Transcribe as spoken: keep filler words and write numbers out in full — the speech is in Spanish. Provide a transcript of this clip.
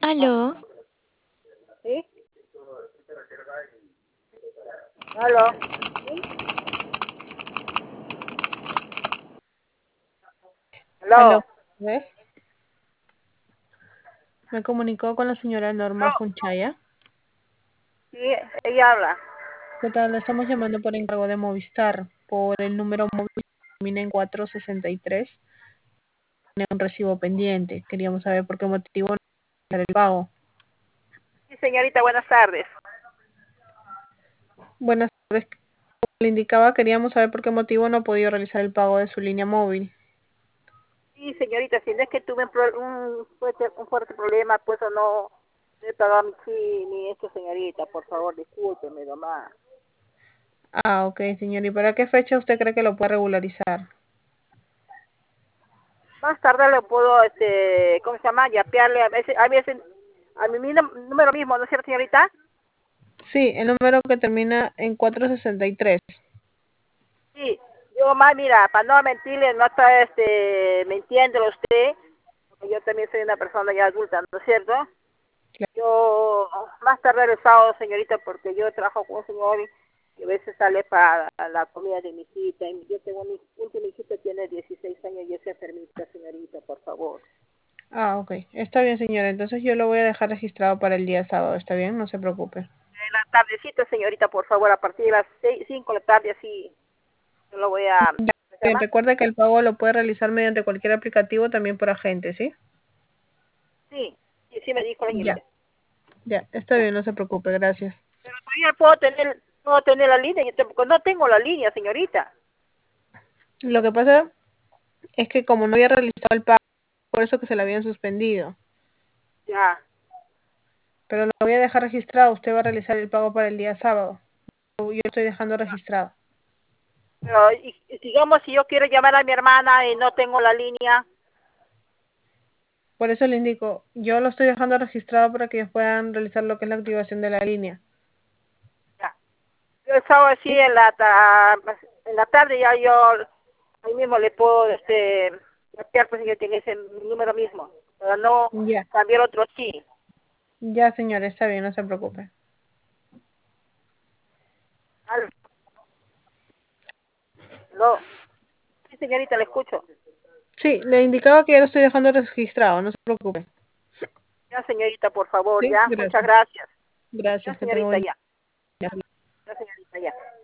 Aló, ¿Sí? ¿Aló? ¿Sí? Aló, ¿Aló? ¿ves? Me comunicó con la señora Norma ¿Aló? Funchaya. Sí, ella habla. ¿Qué tal? Le estamos llamando por encargo de Movistar, por el número móvil que termina en cuatro sesenta y tres. Tiene un recibo pendiente. Queríamos saber por qué motivo no hacer el pago. Sí, señorita, buenas tardes. Buenas tardes. Como le indicaba, queríamos saber por qué motivo no ha podido realizar el pago de su línea móvil. Sí, señorita, si no es que tuve un, pro- un, fuerte, un fuerte problema, pues o no no he pagado mi chi ni esto, señorita. Por favor, discúlpeme nomás. Ah, ok, señor. ¿Y para qué fecha usted cree que lo puede regularizar? Más tarde le puedo, este, ¿cómo se llama? Yapearle a veces, a veces, a mi mismo- número mismo, ¿no es cierto, señorita? Sí, el número que termina en cuatro sesenta y tres. Sí, yo más, mira, para no mentirle, no está, este, mintiéndole a usted, porque yo también soy una persona ya adulta, ¿no es cierto? Yo más tarde el sábado, señorita, porque yo trabajo con un señor que a veces sale para la comida de mi hijita. Y yo tengo mi última hijita, tiene dieciséis años y es enfermita, señorita, por favor. Ah, ok. Está bien, señora. Entonces yo lo voy a dejar registrado para el día sábado. ¿Está bien? No se preocupe. En la tardecita, señorita, por favor, a partir de las seis, cinco de la tarde, así, yo lo voy a... Ya, ¿Cómo se bien, llama? recuerda que el pago lo puede realizar mediante cualquier aplicativo, también por agente, ¿sí? Sí, sí, sí me dijo la Ya, señorita. ya, está Ya. bien, no se preocupe, gracias. Pero todavía puedo tener, puedo tener la línea, yo te- no tengo la línea, señorita. Lo que pasa es que como no había realizado el pago, por eso que se lo habían suspendido. Ya. Pero lo voy a dejar registrado, usted va a realizar el pago para el día sábado. Yo estoy dejando registrado. Pero, y, y digamos, si yo quiero llamar a mi hermana y no tengo la línea, Por eso le indico, yo lo estoy dejando registrado para que ellos puedan realizar lo que es la activación de la línea. ya. Yo el sábado sí, ¿Sí? en la, ta- en la tarde ya yo ahí mismo le puedo, este, marcar, pues yo tiene ese número mismo, pero no Ya, cambiar otro sí. ya señor, está bien, no se preocupe. Aló. Aló. Sí, señorita, le escucho. Sí, le indicaba que ya lo estoy dejando registrado, no se preocupe. Ya, señorita, por favor, Sí, ya. Muchas gracias. gracias. Ya, Gracias, que tenga señorita, buen ya. día. Ya, señorita, ya.